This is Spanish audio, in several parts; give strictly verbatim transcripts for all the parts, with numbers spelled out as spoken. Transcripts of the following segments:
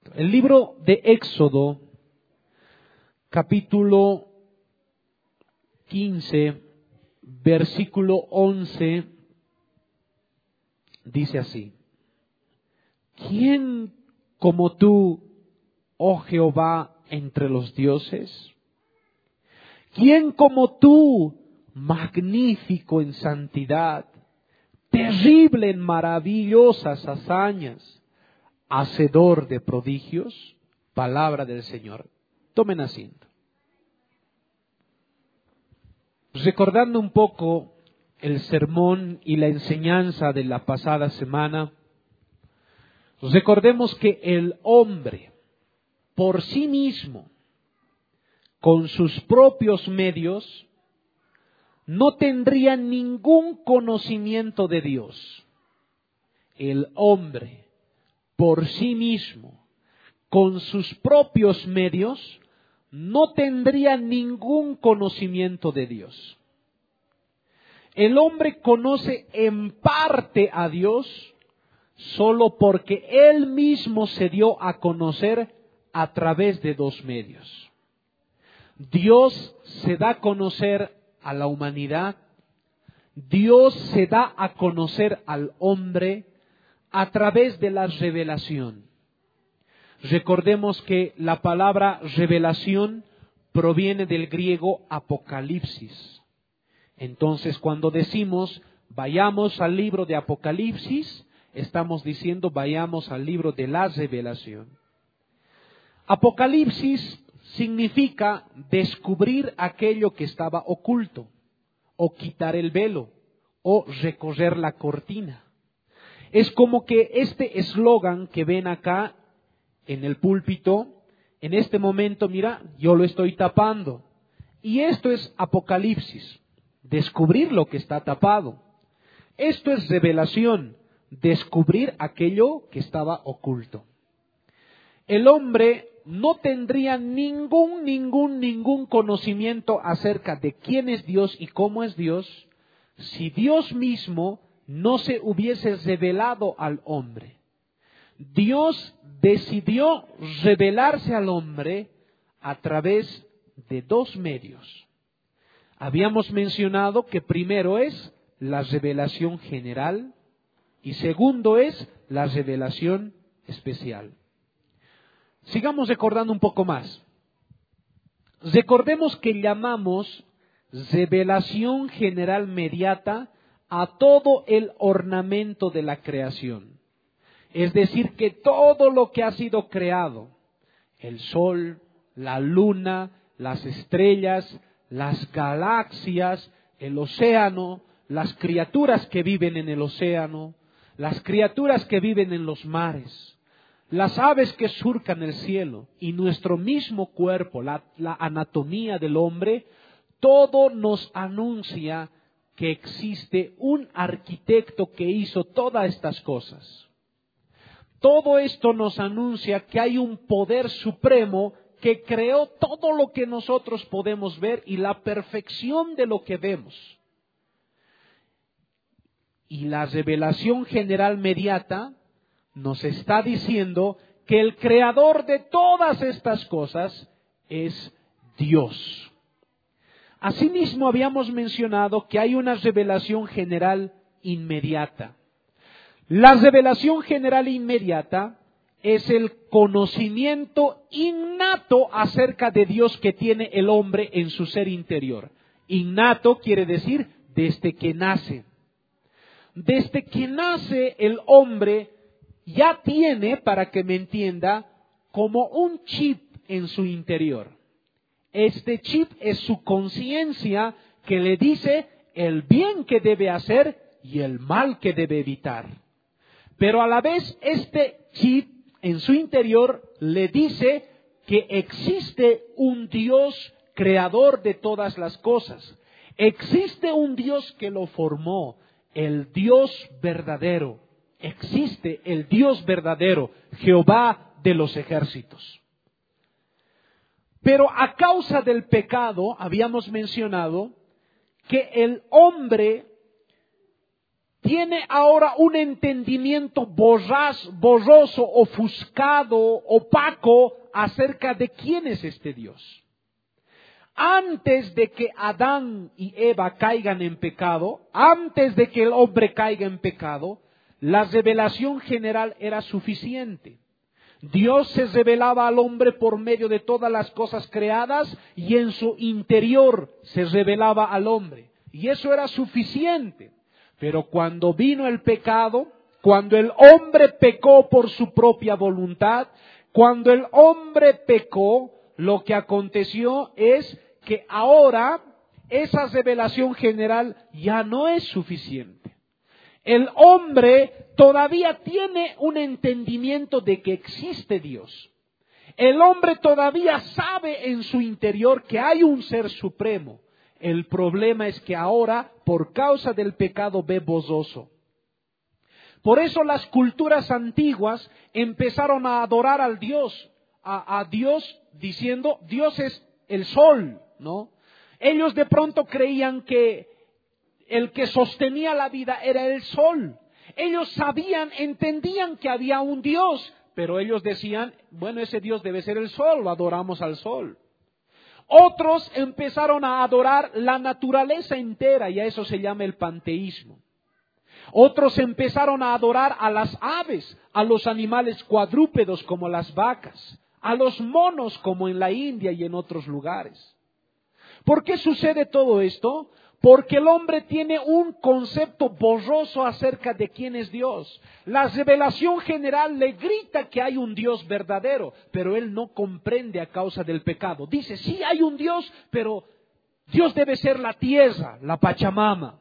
El libro de Éxodo, capítulo quince, versículo once, dice así: ¿Quién como tú, oh Jehová, entre los dioses? ¿Quién como tú, magnífico en santidad, terrible en maravillosas hazañas, hacedor de prodigios? Palabra del Señor. Tomen asiento. Recordando un poco el sermón y la enseñanza de la pasada semana, recordemos que el hombre, por sí mismo, con sus propios medios, no tendría ningún conocimiento de Dios. El hombre, por sí mismo, con sus propios medios, no tendría ningún conocimiento de Dios. El hombre conoce en parte a Dios solo porque Él mismo se dio a conocer a través de dos medios. Dios se da a conocer a la humanidad, Dios se da a conocer al hombre a través de la revelación. Recordemos que la palabra revelación proviene del griego apocalipsis. Entonces, cuando decimos vayamos al libro de Apocalipsis, estamos diciendo vayamos al libro de la revelación. Apocalipsis significa descubrir aquello que estaba oculto, o quitar el velo, o recorrer la cortina. Es como que este eslogan que ven acá en el púlpito, en este momento, mira, yo lo estoy tapando. Y esto es Apocalipsis, descubrir lo que está tapado. Esto es revelación, descubrir aquello que estaba oculto. El hombre no tendría ningún, ningún, ningún conocimiento acerca de quién es Dios y cómo es Dios si Dios mismo no se hubiese revelado al hombre. Dios decidió revelarse al hombre a través de dos medios. Habíamos mencionado que primero es la revelación general y segundo es la revelación especial. Sigamos recordando un poco más. Recordemos que llamamos revelación general mediata a todo el ornamento de la creación. Es decir, que todo lo que ha sido creado, el sol, la luna, las estrellas, las galaxias, el océano, las criaturas que viven en el océano, las criaturas que viven en los mares, las aves que surcan el cielo y nuestro mismo cuerpo, la, la anatomía del hombre, todo nos anuncia que existe un arquitecto que hizo todas estas cosas. Todo esto nos anuncia que hay un poder supremo que creó todo lo que nosotros podemos ver y la perfección de lo que vemos. Y la revelación general mediata nos está diciendo que el creador de todas estas cosas es Dios. Asimismo, habíamos mencionado que hay una revelación general inmediata. La revelación general inmediata es el conocimiento innato acerca de Dios que tiene el hombre en su ser interior. Innato quiere decir desde que nace. Desde que nace el hombre ya tiene, para que me entienda, como un chip en su interior. Este chip es su conciencia que le dice el bien que debe hacer y el mal que debe evitar. Pero a la vez este chip en su interior le dice que existe un Dios creador de todas las cosas. Existe un Dios que lo formó, el Dios verdadero. Existe el Dios verdadero, Jehová de los ejércitos. Pero a causa del pecado, habíamos mencionado que el hombre tiene ahora un entendimiento borraz, borroso, ofuscado, opaco acerca de quién es este Dios. Antes de que Adán y Eva caigan en pecado, antes de que el hombre caiga en pecado, la revelación general era suficiente. Dios se revelaba al hombre por medio de todas las cosas creadas y en su interior se revelaba al hombre. Y eso era suficiente. Pero cuando vino el pecado, cuando el hombre pecó por su propia voluntad, cuando el hombre pecó, lo que aconteció es que ahora esa revelación general ya no es suficiente. El hombre todavía tiene un entendimiento de que existe Dios. El hombre todavía sabe en su interior que hay un ser supremo. El problema es que ahora, por causa del pecado, ve borroso. Por eso las culturas antiguas empezaron a adorar al Dios, a, a Dios diciendo, Dios es el sol, ¿no? Ellos de pronto creían que el que sostenía la vida era el sol. Ellos sabían, entendían que había un Dios, pero ellos decían, bueno, ese Dios debe ser el sol, lo adoramos al sol. Otros empezaron a adorar la naturaleza entera y a eso se llama el panteísmo. Otros empezaron a adorar a las aves, a los animales cuadrúpedos como las vacas, a los monos como en la India y en otros lugares. ¿Por qué sucede todo esto? Porque el hombre tiene un concepto borroso acerca de quién es Dios. La revelación general le grita que hay un Dios verdadero, pero él no comprende a causa del pecado. Dice, sí hay un Dios, pero Dios debe ser la tierra, la Pachamama.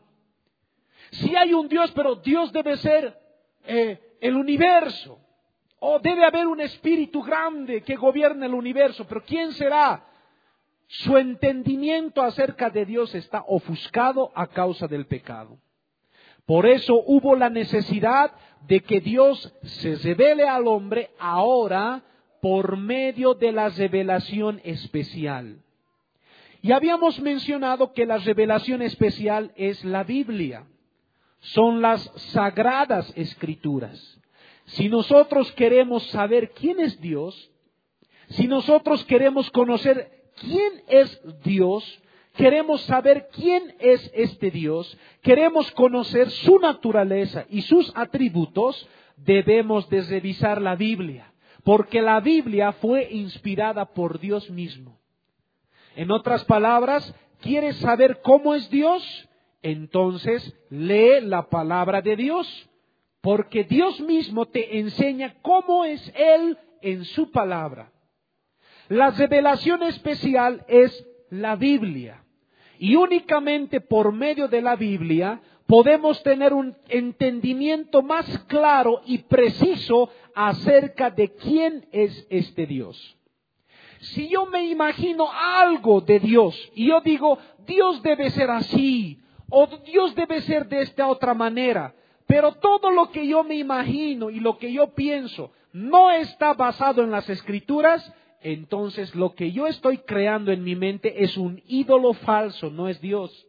Sí hay un Dios, pero Dios debe ser eh, el universo. O debe haber un espíritu grande que gobierne el universo, pero ¿quién será? Su entendimiento acerca de Dios está ofuscado a causa del pecado. Por eso hubo la necesidad de que Dios se revele al hombre ahora por medio de la revelación especial. Y habíamos mencionado que la revelación especial es la Biblia. Son las sagradas escrituras. Si nosotros queremos saber quién es Dios, si nosotros queremos conocer quién es Dios, queremos saber quién es este Dios, queremos conocer su naturaleza y sus atributos, debemos de revisar la Biblia, porque la Biblia fue inspirada por Dios mismo. En otras palabras, ¿quieres saber cómo es Dios? Entonces lee la palabra de Dios, porque Dios mismo te enseña cómo es Él en su palabra. La revelación especial es la Biblia. Y únicamente por medio de la Biblia podemos tener un entendimiento más claro y preciso acerca de quién es este Dios. Si yo me imagino algo de Dios y yo digo, Dios debe ser así, o Dios debe ser de esta otra manera, pero todo lo que yo me imagino y lo que yo pienso no está basado en las Escrituras, entonces lo que yo estoy creando en mi mente es un ídolo falso, no es Dios.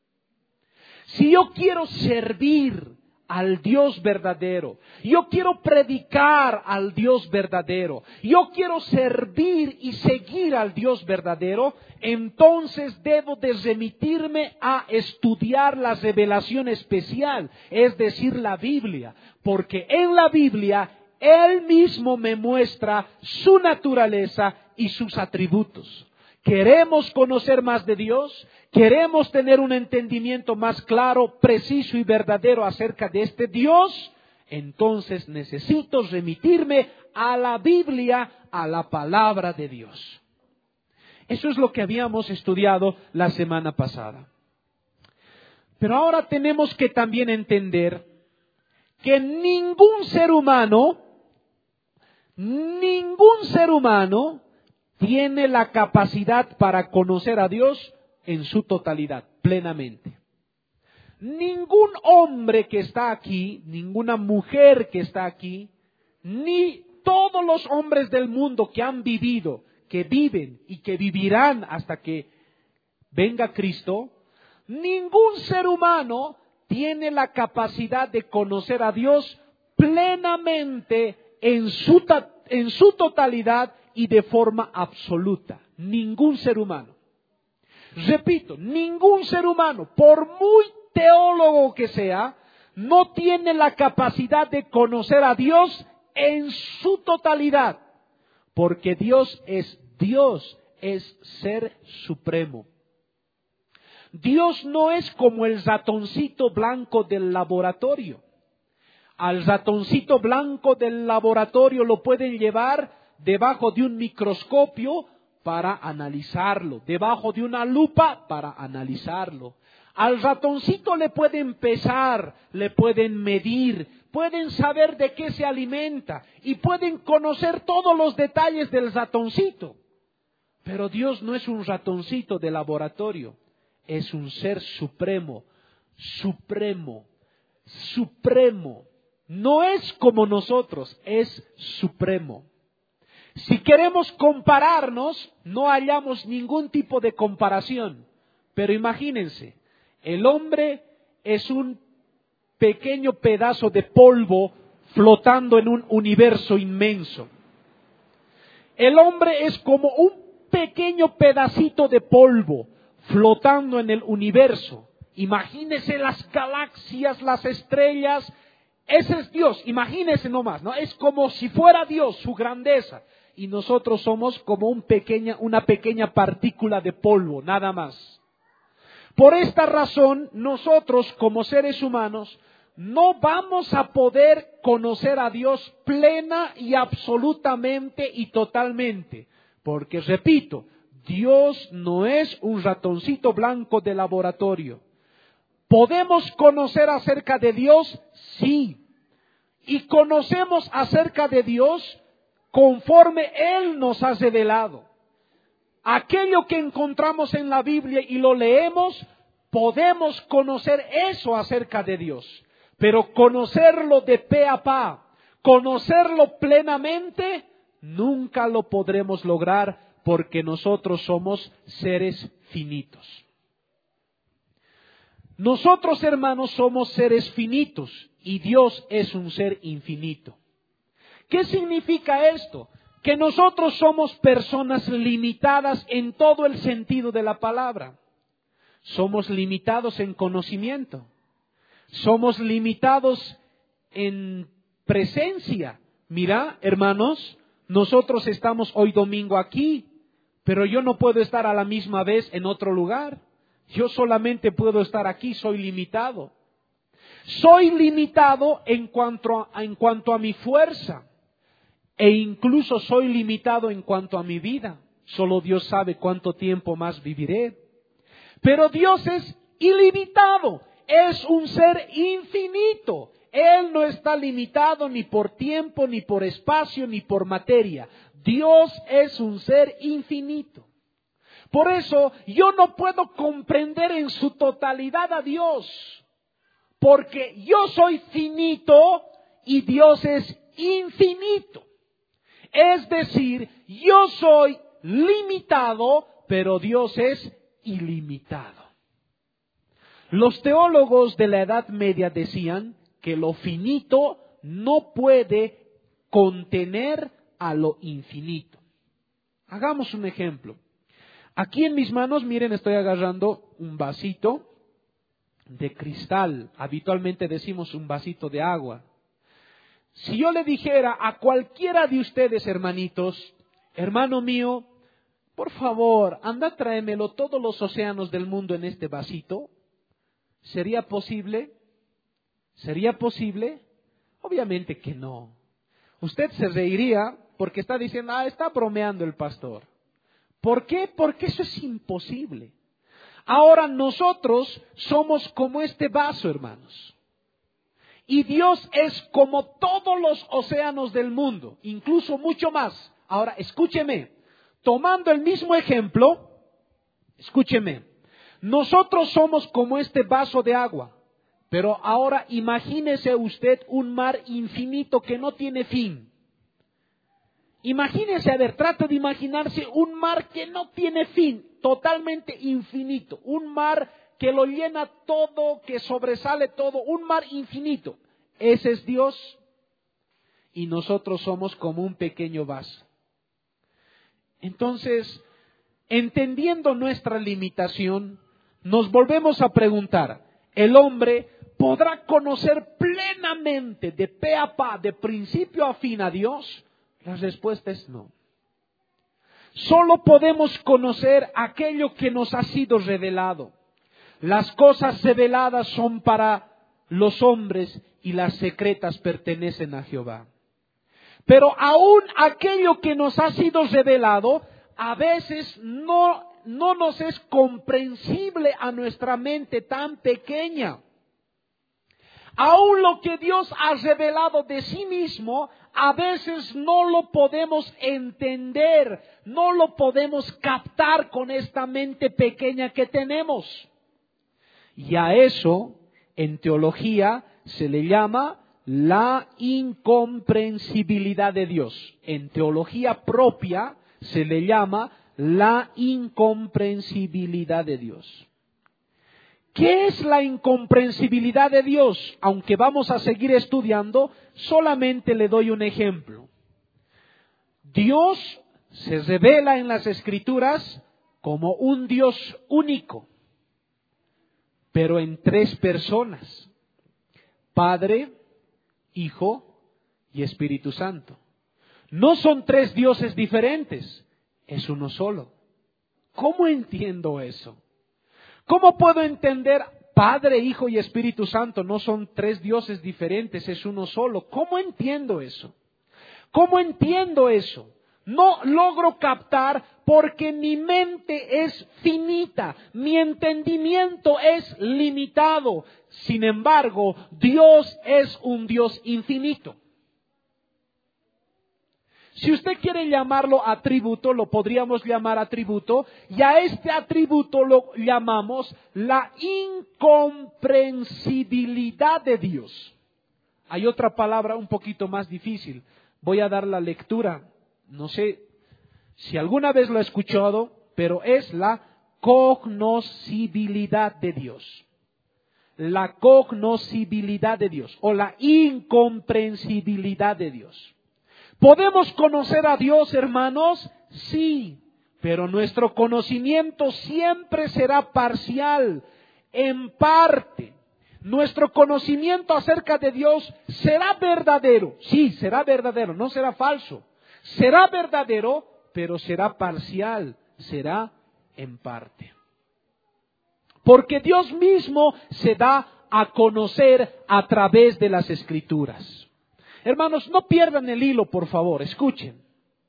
Si yo quiero servir al Dios verdadero, yo quiero predicar al Dios verdadero, yo quiero servir y seguir al Dios verdadero, entonces debo de remitirme a estudiar la revelación especial, es decir, la Biblia, porque en la Biblia Él mismo me muestra su naturaleza y sus atributos. ¿Queremos conocer más de Dios? ¿Queremos tener un entendimiento más claro, preciso y verdadero acerca de este Dios? Entonces necesito remitirme a la Biblia, a la palabra de Dios. Eso es lo que habíamos estudiado la semana pasada. Pero ahora tenemos que también entender que ningún ser humano, ningún ser humano tiene la capacidad para conocer a Dios en su totalidad, plenamente. Ningún hombre que está aquí, ninguna mujer que está aquí, ni todos los hombres del mundo que han vivido, que viven y que vivirán hasta que venga Cristo, ningún ser humano tiene la capacidad de conocer a Dios plenamente en su, en su totalidad y de forma absoluta. Ningún ser humano. Repito, ningún ser humano, por muy teólogo que sea, no tiene la capacidad de conocer a Dios en su totalidad. Porque Dios es Dios, es ser supremo. Dios no es como el ratoncito blanco del laboratorio. Al ratoncito blanco del laboratorio lo pueden llevar debajo de un microscopio para analizarlo, debajo de una lupa para analizarlo. Al ratoncito le pueden pesar, le pueden medir, pueden saber de qué se alimenta y pueden conocer todos los detalles del ratoncito. Pero Dios no es un ratoncito de laboratorio, es un ser supremo, supremo, supremo. No es como nosotros, es supremo. Si queremos compararnos, no hallamos ningún tipo de comparación. Pero imagínense, el hombre es un pequeño pedazo de polvo flotando en un universo inmenso. El hombre es como un pequeño pedacito de polvo flotando en el universo. Imagínense las galaxias, las estrellas. Ese es Dios, imagínense nomás, ¿no? Es como si fuera Dios, su grandeza. Y nosotros somos como un pequeña, una pequeña partícula de polvo, nada más. Por esta razón, nosotros como seres humanos no vamos a poder conocer a Dios plena y absolutamente y totalmente. Porque, repito, Dios no es un ratoncito blanco de laboratorio. ¿Podemos conocer acerca de Dios? Sí. Y conocemos acerca de Dios conforme Él nos ha revelado. Aquello que encontramos en la Biblia y lo leemos, podemos conocer eso acerca de Dios. Pero conocerlo de pe a pa, conocerlo plenamente, nunca lo podremos lograr porque nosotros somos seres finitos. Nosotros, hermanos, somos seres finitos y Dios es un ser infinito. ¿Qué significa esto? Que nosotros somos personas limitadas en todo el sentido de la palabra. Somos limitados en conocimiento. Somos limitados en presencia. Mira, hermanos, nosotros estamos hoy domingo aquí, pero yo no puedo estar a la misma vez en otro lugar. Yo solamente puedo estar aquí, soy limitado. Soy limitado en cuanto a, en cuanto a mi fuerza. E incluso soy limitado en cuanto a mi vida. Solo Dios sabe cuánto tiempo más viviré. Pero Dios es ilimitado. Es un ser infinito. Él no está limitado ni por tiempo, ni por espacio, ni por materia. Dios es un ser infinito. Por eso yo no puedo comprender en su totalidad a Dios. Porque yo soy finito y Dios es infinito. Es decir, yo soy limitado, pero Dios es ilimitado. Los teólogos de la Edad Media decían que lo finito no puede contener a lo infinito. Hagamos un ejemplo. Aquí en mis manos, miren, estoy agarrando un vasito de cristal. Habitualmente decimos un vasito de agua. Si yo le dijera a cualquiera de ustedes, hermanitos, hermano mío, por favor, anda tráemelo todos los océanos del mundo en este vasito, ¿sería posible? ¿Sería posible? Obviamente que no. Usted se reiría porque está diciendo, ah, está bromeando el pastor. ¿Por qué? Porque eso es imposible. Ahora nosotros somos como este vaso, hermanos. Y Dios es como todos los océanos del mundo, incluso mucho más. Ahora, escúcheme, tomando el mismo ejemplo, escúcheme, nosotros somos como este vaso de agua, pero ahora imagínese usted un mar infinito que no tiene fin. Imagínese, a ver, trata de imaginarse un mar que no tiene fin, totalmente infinito, un mar que lo llena todo, que sobresale todo, un mar infinito. Ese es Dios y nosotros somos como un pequeño vaso. Entonces, entendiendo nuestra limitación, nos volvemos a preguntar, ¿el hombre podrá conocer plenamente, de pe a pa, de principio a fin a Dios? La respuesta es no. Solo podemos conocer aquello que nos ha sido revelado. Las cosas reveladas son para los hombres y las secretas pertenecen a Jehová. Pero aún aquello que nos ha sido revelado, a veces no, no nos es comprensible a nuestra mente tan pequeña. Aún lo que Dios ha revelado de sí mismo, a veces no lo podemos entender, no lo podemos captar con esta mente pequeña que tenemos. Y a eso, en teología, se le llama la incomprensibilidad de Dios. En teología propia se le llama la incomprensibilidad de Dios. ¿Qué es la incomprensibilidad de Dios? Aunque vamos a seguir estudiando, solamente le doy un ejemplo. Dios se revela en las Escrituras como un Dios único, pero en tres personas: Padre, Hijo y Espíritu Santo. No son tres dioses diferentes, es uno solo. ¿Cómo entiendo eso? ¿Cómo puedo entender Padre, Hijo y Espíritu Santo? No son tres dioses diferentes, es uno solo. ¿Cómo entiendo eso? ¿Cómo entiendo eso? No logro captar porque mi mente es finita, mi entendimiento es limitado. Sin embargo, Dios es un Dios infinito. Si usted quiere llamarlo atributo, lo podríamos llamar atributo, y a este atributo lo llamamos la incomprensibilidad de Dios. Hay otra palabra un poquito más difícil. Voy a dar la lectura. No sé si alguna vez lo he escuchado, pero es la cognoscibilidad de Dios. La cognoscibilidad de Dios o la incomprensibilidad de Dios. ¿Podemos conocer a Dios, hermanos? Sí, pero nuestro conocimiento siempre será parcial, en parte. Nuestro conocimiento acerca de Dios será verdadero, sí, será verdadero, no será falso. Será verdadero, pero será parcial, será en parte. Porque Dios mismo se da a conocer a través de las Escrituras. Hermanos, no pierdan el hilo, por favor, escuchen.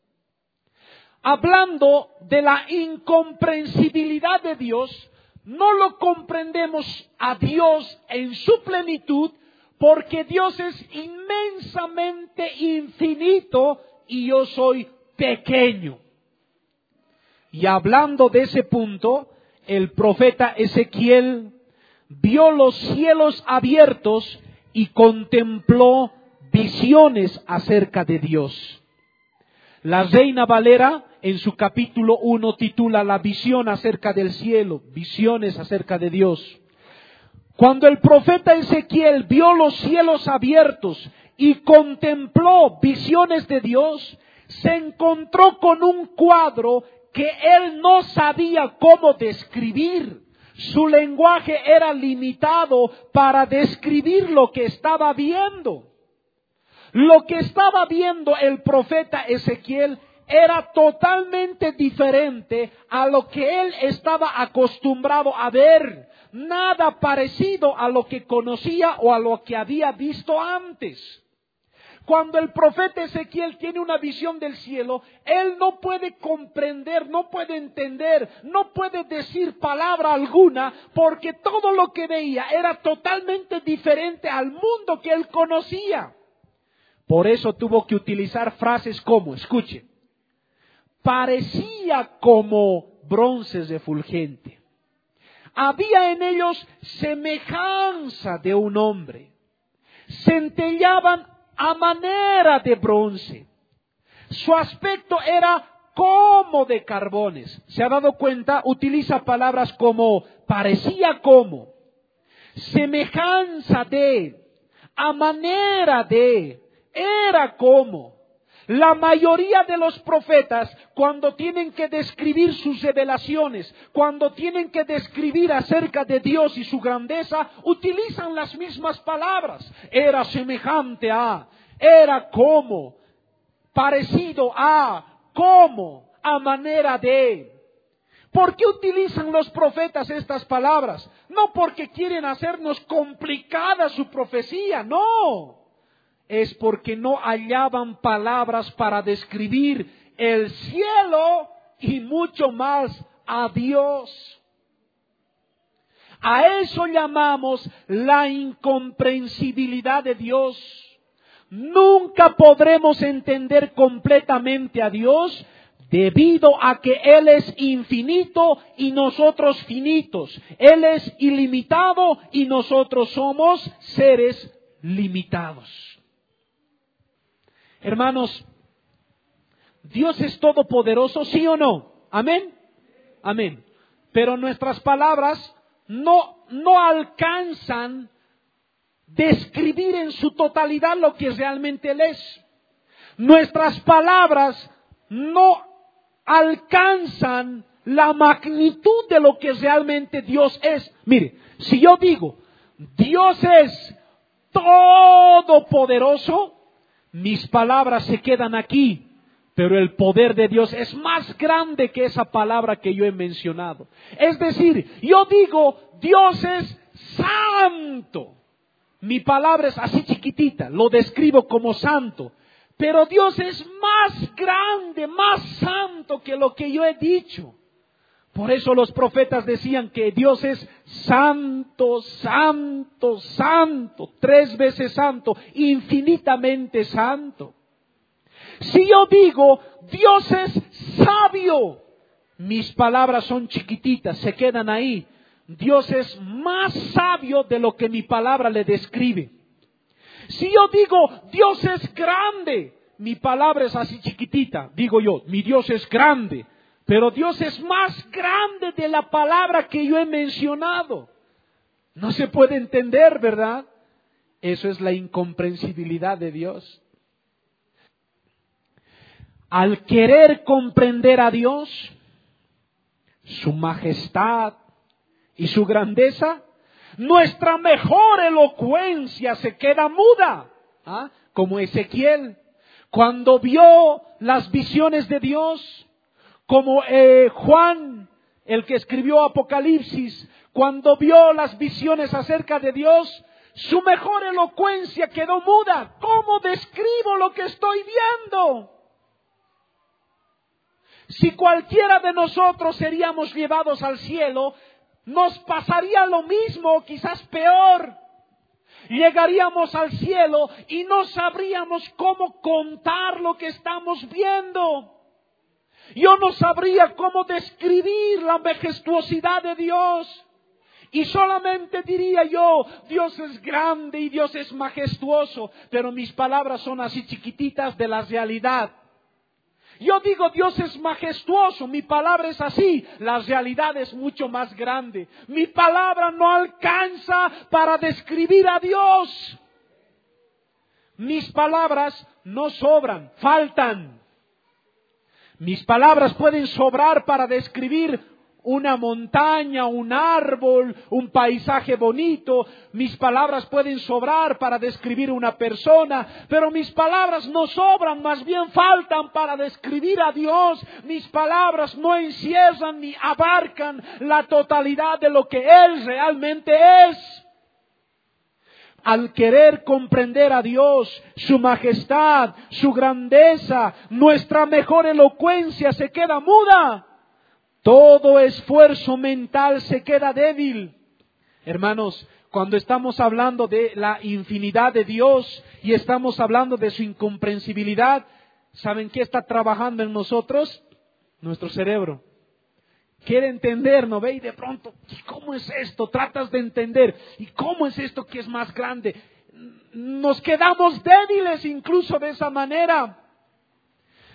Hablando de la incomprensibilidad de Dios, no lo comprendemos a Dios en su plenitud, porque Dios es inmensamente infinito y yo soy pequeño. Y hablando de ese punto, el profeta Ezequiel vio los cielos abiertos y contempló visiones acerca de Dios. La Reina Valera en su capítulo uno titula la visión acerca del cielo, visiones acerca de Dios. Cuando el profeta Ezequiel vio los cielos abiertos y contempló visiones de Dios, se encontró con un cuadro que él no sabía cómo describir. Su lenguaje era limitado para describir lo que estaba viendo. Lo que estaba viendo el profeta Ezequiel era totalmente diferente a lo que él estaba acostumbrado a ver. Nada parecido a lo que conocía o a lo que había visto antes. Cuando el profeta Ezequiel tiene una visión del cielo, él no puede comprender, no puede entender, no puede decir palabra alguna, porque todo lo que veía era totalmente diferente al mundo que él conocía. Por eso tuvo que utilizar frases como, escuchen, parecía como bronces refulgente. Había en ellos semejanza de un hombre. Centellaban a manera de bronce. Su aspecto era como de carbones. ¿Se ha dado cuenta? Utiliza palabras como parecía como, semejanza de, a manera de, era como. La mayoría de los profetas, cuando tienen que describir sus revelaciones, cuando tienen que describir acerca de Dios y su grandeza, utilizan las mismas palabras. Era semejante a, era como, parecido a, como, a manera de. ¿Por qué utilizan los profetas estas palabras? No porque quieren hacernos complicada su profecía, no. Es porque no hallaban palabras para describir el cielo y mucho más a Dios. A eso llamamos la incomprensibilidad de Dios. Nunca podremos entender completamente a Dios debido a que Él es infinito y nosotros finitos. Él es ilimitado y nosotros somos seres limitados. Hermanos, ¿Dios es todopoderoso, sí o no? ¿Amén? Amén. Pero nuestras palabras no, no alcanzan describir en su totalidad lo que realmente Él es. Nuestras palabras no alcanzan la magnitud de lo que realmente Dios es. Mire, si yo digo, Dios es todopoderoso, mis palabras se quedan aquí, pero el poder de Dios es más grande que esa palabra que yo he mencionado. Es decir, yo digo, Dios es santo. Mi palabra es así chiquitita, lo describo como santo. Pero Dios es más grande, más santo que lo que yo he dicho. Por eso los profetas decían que Dios es santo, santo, santo, tres veces santo, infinitamente santo. Si yo digo, Dios es sabio, mis palabras son chiquititas, se quedan ahí. Dios es más sabio de lo que mi palabra le describe. Si yo digo, Dios es grande, mi palabra es así chiquitita, digo yo, mi Dios es grande. Pero Dios es más grande de la palabra que yo he mencionado. No se puede entender, ¿verdad? Eso es la incomprensibilidad de Dios. Al querer comprender a Dios, su majestad y su grandeza, nuestra mejor elocuencia se queda muda. ¿Ah? Como Ezequiel, cuando vio las visiones de Dios, como eh, Juan, el que escribió Apocalipsis, cuando vio las visiones acerca de Dios, su mejor elocuencia quedó muda. ¿Cómo describo lo que estoy viendo? Si cualquiera de nosotros seríamos llevados al cielo, nos pasaría lo mismo, quizás peor. Llegaríamos al cielo y no sabríamos cómo contar lo que estamos viendo. Yo no sabría cómo describir la majestuosidad de Dios. Y solamente diría yo, Dios es grande y Dios es majestuoso, pero mis palabras son así chiquititas de la realidad. Yo digo, Dios es majestuoso, mi palabra es así, la realidad es mucho más grande. Mi palabra no alcanza para describir a Dios. Mis palabras no sobran, faltan. Mis palabras pueden sobrar para describir una montaña, un árbol, un paisaje bonito. Mis palabras pueden sobrar para describir una persona, pero mis palabras no sobran, más bien faltan para describir a Dios. Mis palabras no encierran ni abarcan la totalidad de lo que Él realmente es. Al querer comprender a Dios, su majestad, su grandeza, nuestra mejor elocuencia se queda muda. Todo esfuerzo mental se queda débil. Hermanos, cuando estamos hablando de la infinidad de Dios y estamos hablando de su incomprensibilidad, ¿saben qué está trabajando en nosotros? Nuestro cerebro. Quiere entender, ¿no ve? Y de pronto, ¿cómo es esto? Tratas de entender. ¿Y cómo es esto que es más grande? Nos quedamos débiles incluso de esa manera.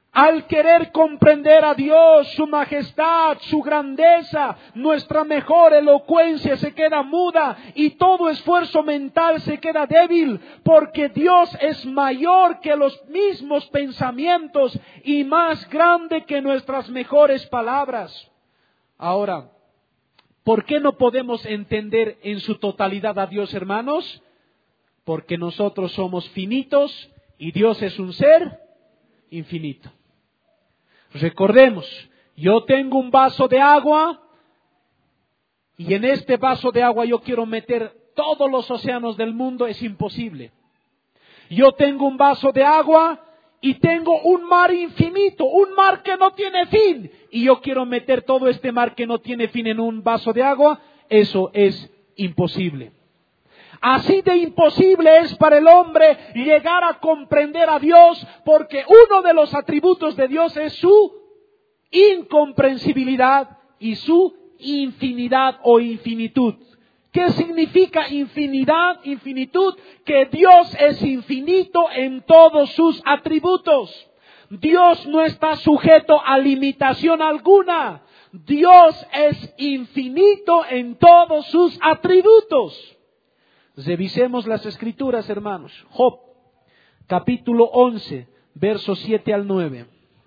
Al querer comprender a Dios, su majestad, su grandeza, nuestra mejor elocuencia se queda muda y todo esfuerzo mental se queda débil, porque Dios es mayor que los mismos pensamientos y más grande que nuestras mejores palabras. Ahora, ¿por qué no podemos entender en su totalidad a Dios, hermanos? Porque nosotros somos finitos y Dios es un ser infinito. Recordemos, yo tengo un vaso de agua y en este vaso de agua yo quiero meter todos los océanos del mundo, es imposible. Yo tengo un vaso de agua y tengo un mar infinito, un mar que no tiene fin, y yo quiero meter todo este mar que no tiene fin en un vaso de agua, eso es imposible. Así de imposible es para el hombre llegar a comprender a Dios, porque uno de los atributos de Dios es su incomprensibilidad y su infinidad o infinitud. ¿Qué significa infinidad, infinitud? Que Dios es infinito en todos sus atributos. Dios no está sujeto a limitación alguna. Dios es infinito en todos sus atributos. Revisemos las escrituras, hermanos. Job, capítulo once, versos siete al nueve.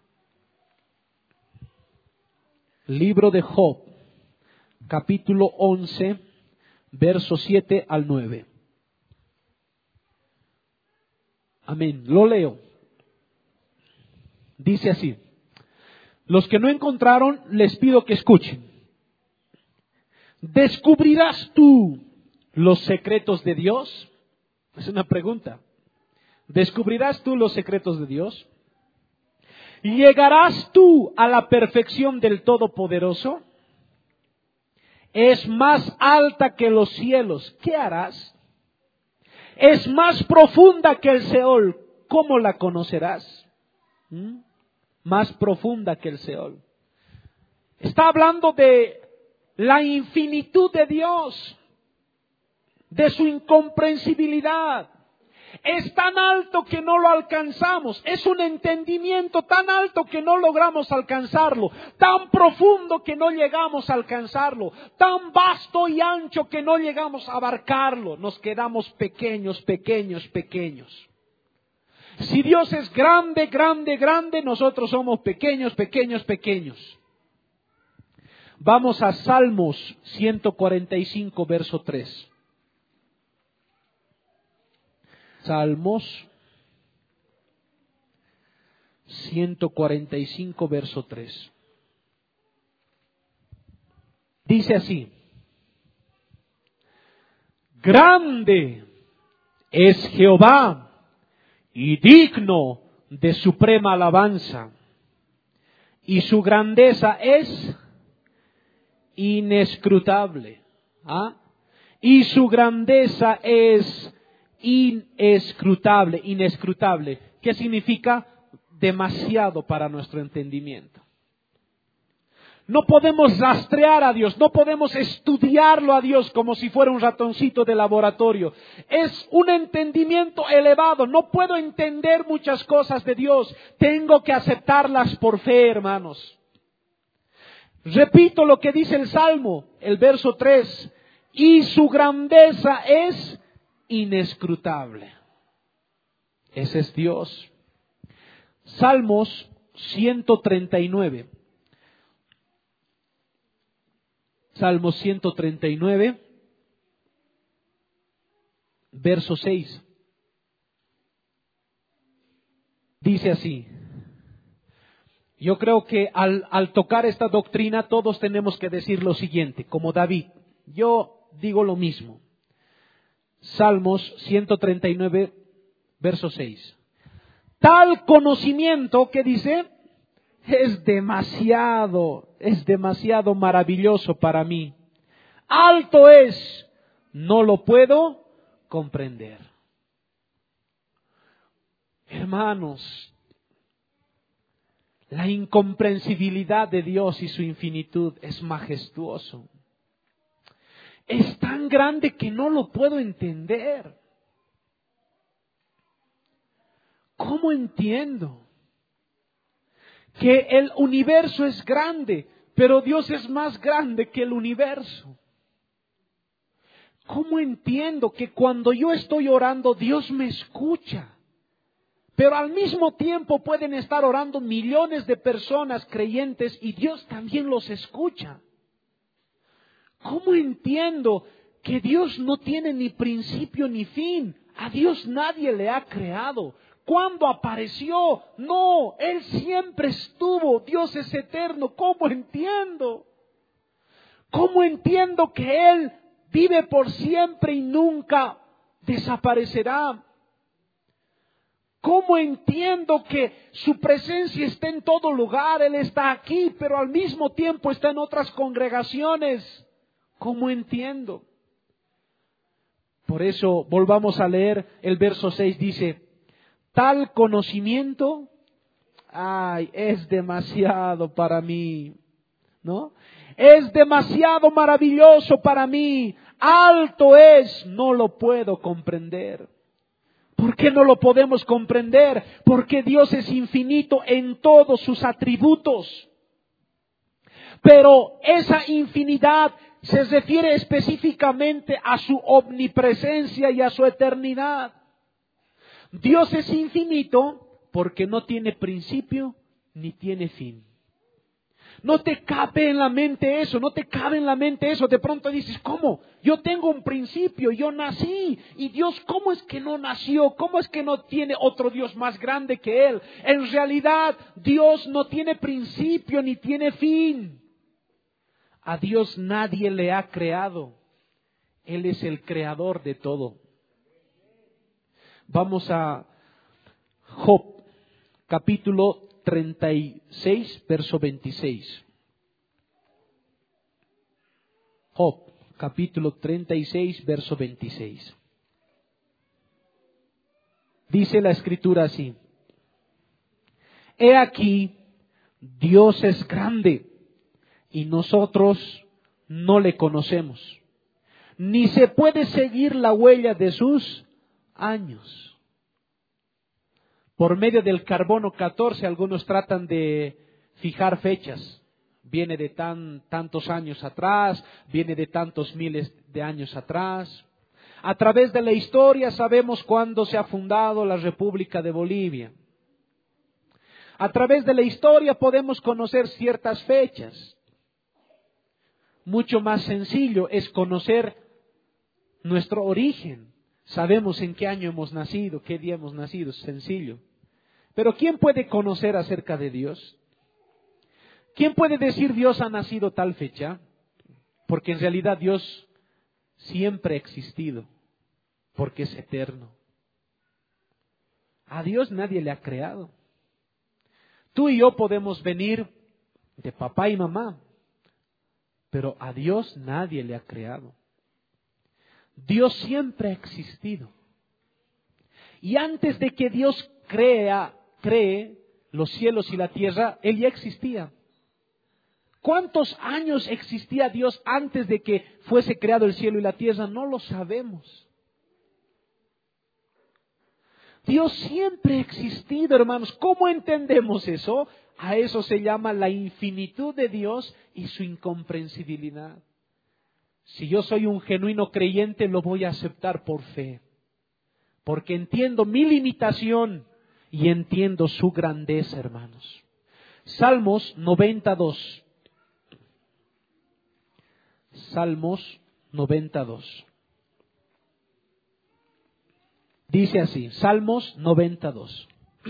Libro de Job, capítulo once, versos siete al nueve. Amén. Lo leo. Dice así: los que no encontraron, les pido que escuchen. ¿Descubrirás tú los secretos de Dios? Es una pregunta. ¿Descubrirás tú los secretos de Dios? ¿Llegarás tú a la perfección del Todopoderoso? Es más alta que los cielos. ¿Qué harás? Es más profunda que el Seol. ¿Cómo la conocerás? ¿Mm? Más profunda que el Seol. Está hablando de la infinitud de Dios, de su incomprensibilidad. Es tan alto que no lo alcanzamos. Es un entendimiento tan alto que no logramos alcanzarlo. Tan profundo que no llegamos a alcanzarlo. Tan vasto y ancho que no llegamos a abarcarlo. Nos quedamos pequeños, pequeños, pequeños. Si Dios es grande, grande, grande, nosotros somos pequeños, pequeños, pequeños. Vamos a Salmos ciento cuarenta y cinco, verso tres. Salmos ciento cuarenta y cinco, verso tres. Dice así: grande es Jehová y digno de suprema alabanza, y su grandeza es inescrutable. ¿Ah? Y su grandeza es inescrutable, inescrutable. ¿Qué significa? Demasiado para nuestro entendimiento. No podemos rastrear a Dios, no podemos estudiarlo a Dios como si fuera un ratoncito de laboratorio. Es un entendimiento elevado. No puedo entender muchas cosas de Dios. Tengo que aceptarlas por fe, hermanos. Repito lo que dice el Salmo, el verso tres. Y su grandeza es inescrutable. Ese es Dios. Salmos ciento treinta y nueve. Salmos ciento treinta y nueve, verso seis. Dice así. Yo creo que al, al tocar esta doctrina todos tenemos que decir lo siguiente, como David. Yo digo lo mismo. Salmos ciento treinta y nueve, verso seis. Tal conocimiento, ¿qué dice? Es demasiado, es demasiado maravilloso para mí. Alto es, no lo puedo comprender. Hermanos, la incomprensibilidad de Dios y su infinitud es majestuoso. Es tan grande que no lo puedo entender. ¿Cómo entiendo? que el universo es grande, pero Dios es más grande que el universo. ¿Cómo entiendo que cuando yo estoy orando, Dios me escucha? Pero al mismo tiempo pueden estar orando millones de personas creyentes y Dios también los escucha. ¿Cómo entiendo que Dios no tiene ni principio ni fin? A Dios nadie le ha creado. ¿Cuándo apareció? No, Él siempre estuvo. Dios es eterno. ¿Cómo entiendo? ¿Cómo entiendo que Él vive por siempre y nunca desaparecerá? ¿Cómo entiendo que su presencia está en todo lugar? Él está aquí, pero al mismo tiempo está en otras congregaciones. ¿Cómo entiendo? Por eso volvamos a leer el verso seis, dice, tal conocimiento, ay, es demasiado para mí, ¿no? Es demasiado maravilloso para mí, alto es, no lo puedo comprender. ¿Por qué no lo podemos comprender? Porque Dios es infinito en todos sus atributos. Pero esa infinidad se refiere específicamente a su omnipresencia y a su eternidad. Dios es infinito porque no tiene principio ni tiene fin. No te cabe en la mente eso, no te cabe en la mente eso. De pronto dices, ¿cómo? Yo tengo un principio, yo nací. Y Dios, ¿cómo es que no nació? ¿Cómo es que no tiene otro Dios más grande que Él? En realidad, Dios no tiene principio ni tiene fin. A Dios nadie le ha creado. Él es el creador de todo. Vamos a Job, capítulo treinta y seis, verso veintiséis. Job, capítulo treinta y seis, verso veintiséis. Dice la Escritura así: He aquí, Dios es grande y nosotros no le conocemos, ni se puede seguir la huella de sus años. Por medio del carbono catorce, algunos tratan de fijar fechas. Viene de tan, tantos años atrás, viene de tantos miles de años atrás. A través de la historia sabemos cuándo se ha fundado la República de Bolivia. A través de la historia podemos conocer ciertas fechas. Mucho más sencillo es conocer nuestro origen. Sabemos en qué año hemos nacido, qué día hemos nacido, es sencillo. Pero ¿quién puede conocer acerca de Dios? ¿Quién puede decir Dios ha nacido tal fecha? Porque en realidad Dios siempre ha existido, porque es eterno. A Dios nadie le ha creado. Tú y yo podemos venir de papá y mamá, pero a Dios nadie le ha creado. Dios siempre ha existido. Y antes de que Dios crea, cree los cielos y la tierra, Él ya existía. ¿Cuántos años existía Dios antes de que fuese creado el cielo y la tierra? No lo sabemos. Dios siempre ha existido, hermanos. ¿Cómo entendemos eso? A eso se llama la infinitud de Dios y su incomprensibilidad. Si yo soy un genuino creyente, lo voy a aceptar por fe, porque entiendo mi limitación y entiendo su grandeza, hermanos. Salmos noventa y dos. Salmos noventa y dos. Dice así, Salmos noventa y dos.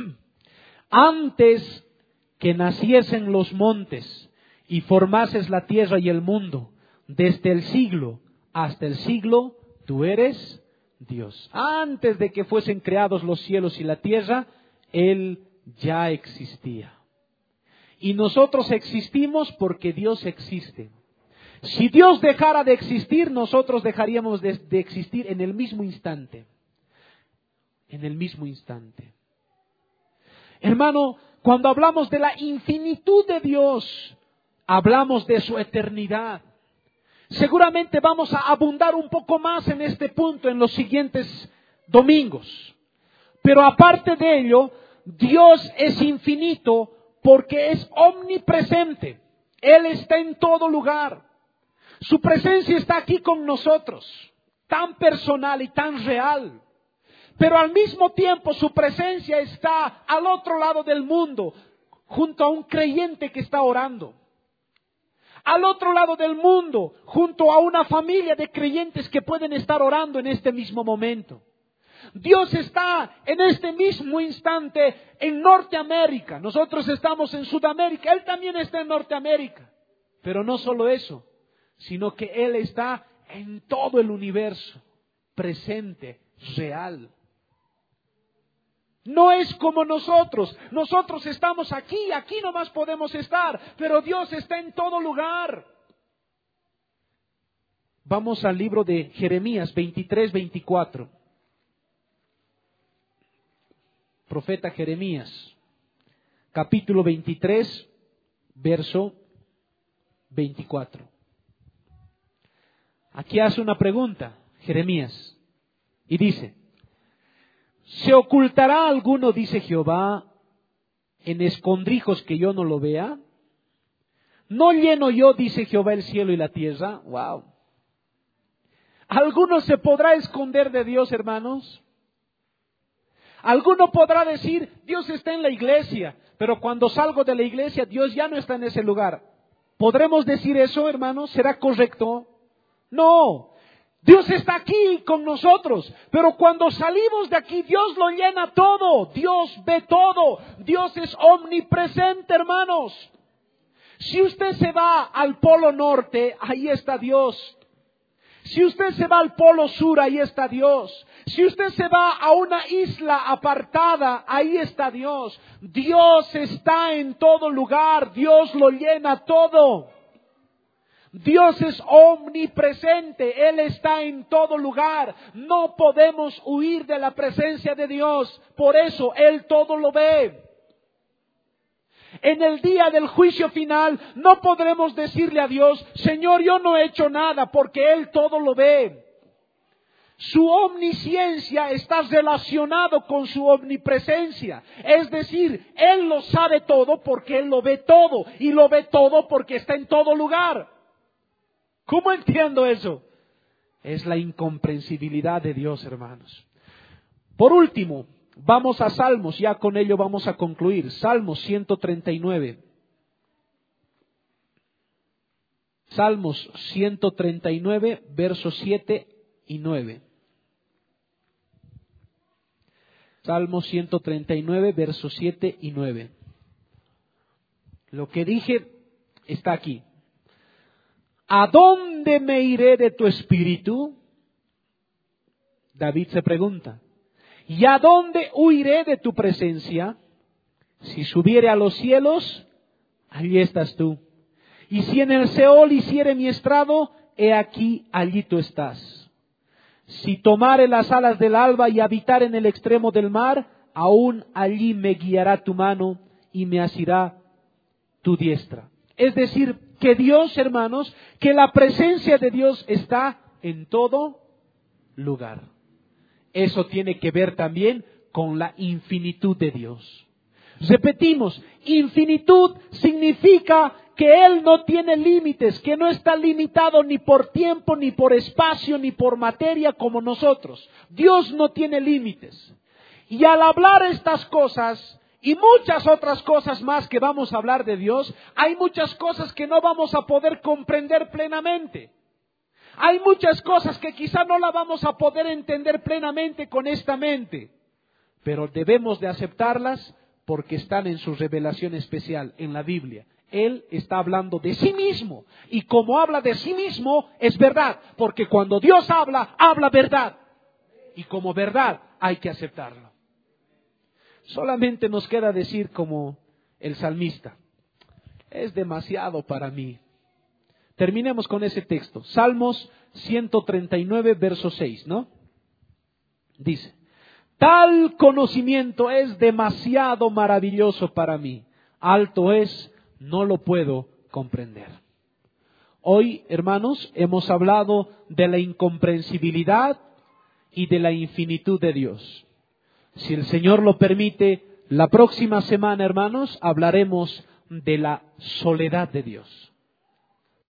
Antes que naciesen los montes y formases la tierra y el mundo, desde el siglo hasta el siglo, tú eres Dios. Antes de que fuesen creados los cielos y la tierra, Él ya existía. Y nosotros existimos porque Dios existe. Si Dios dejara de existir, nosotros dejaríamos de, de existir en el mismo instante. En el mismo instante. Hermano, cuando hablamos de la infinitud de Dios, hablamos de su eternidad. Seguramente vamos a abundar un poco más en este punto en los siguientes domingos. Pero aparte de ello, Dios es infinito porque es omnipresente. Él está en todo lugar. Su presencia está aquí con nosotros, tan personal y tan real. Pero al mismo tiempo su presencia está al otro lado del mundo, junto a un creyente que está orando. Al otro lado del mundo, junto a una familia de creyentes que pueden estar orando en este mismo momento. Dios está en este mismo instante en Norteamérica. Nosotros estamos en Sudamérica. Él también está en Norteamérica. Pero no solo eso, sino que Él está en todo el universo, presente, real. No es como nosotros. Nosotros estamos aquí, aquí nomás podemos estar, pero Dios está en todo lugar. Vamos al libro de Jeremías veintitrés, veinticuatro. Profeta Jeremías, capítulo veintitrés, verso veinticuatro. Aquí hace una pregunta Jeremías y dice: ¿se ocultará alguno, dice Jehová, en escondrijos que yo no lo vea? ¿No lleno yo, dice Jehová, el cielo y la tierra? Wow. ¿Alguno se podrá esconder de Dios, hermanos? Alguno podrá decir, Dios está en la iglesia, pero cuando salgo de la iglesia, Dios ya no está en ese lugar. ¿Podremos decir eso, hermanos? ¿Será correcto? No. Dios está aquí con nosotros, pero cuando salimos de aquí, Dios lo llena todo. Dios ve todo. Dios es omnipresente, hermanos. Si usted se va al Polo Norte, ahí está Dios. Si usted se va al Polo Sur, ahí está Dios. Si usted se va a una isla apartada, ahí está Dios. Dios está en todo lugar. Dios lo llena todo. Dios es omnipresente. Él está en todo lugar. No podemos huir de la presencia de Dios. Por eso Él todo lo ve. En el día del juicio final no podremos decirle a Dios, Señor, yo no he hecho nada, porque Él todo lo ve. Su omnisciencia está relacionado con su omnipresencia. Es decir, Él lo sabe todo porque Él lo ve todo. Y lo ve todo porque está en todo lugar. ¿Cómo entiendo eso? Es la incomprensibilidad de Dios, hermanos. Por último, vamos a Salmos, ya con ello vamos a concluir. Salmos ciento treinta y nueve. Salmos ciento treinta y nueve, versos siete y nueve. Salmos ciento treinta y nueve, versos siete y nueve. Lo que dije está aquí. ¿A dónde me iré de tu espíritu? David se pregunta. ¿Y a dónde huiré de tu presencia? Si subiere a los cielos, allí estás tú. Y si en el Seol hiciere mi estrado, he aquí, allí tú estás. Si tomare las alas del alba y habitar en el extremo del mar, aún allí me guiará tu mano y me asirá tu diestra. Es decir, que Dios, hermanos, que la presencia de Dios está en todo lugar. Eso tiene que ver también con la infinitud de Dios. Repetimos, infinitud significa que Él no tiene límites, que no está limitado ni por tiempo, ni por espacio, ni por materia como nosotros. Dios no tiene límites. Y al hablar estas cosas y muchas otras cosas más que vamos a hablar de Dios, hay muchas cosas que no vamos a poder comprender plenamente. Hay muchas cosas que quizá no la vamos a poder entender plenamente con esta mente, pero debemos de aceptarlas porque están en su revelación especial en la Biblia. Él está hablando de sí mismo, y como habla de sí mismo es verdad, porque cuando Dios habla, habla verdad, y como verdad hay que aceptarlo. Solamente nos queda decir como el salmista, es demasiado para mí. Terminemos con ese texto. Salmos ciento treinta y nueve, verso seis, ¿no? Dice, tal conocimiento es demasiado maravilloso para mí. Alto es, no lo puedo comprender. Hoy, hermanos, hemos hablado de la incomprensibilidad y de la infinitud de Dios. Si el Señor lo permite, La próxima semana, hermanos, hablaremos de la soledad de Dios.